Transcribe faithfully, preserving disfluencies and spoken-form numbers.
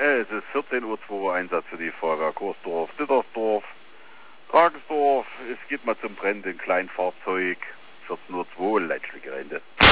Es ist vierzehn Uhr zwei, Einsatz für die Feuerwehr Korsdorf, Dittersdorf, Tragensdorf. Es geht mal zum Brand in Kleinfahrzeug. vierzehn Uhr zwei, Leitstückgerände.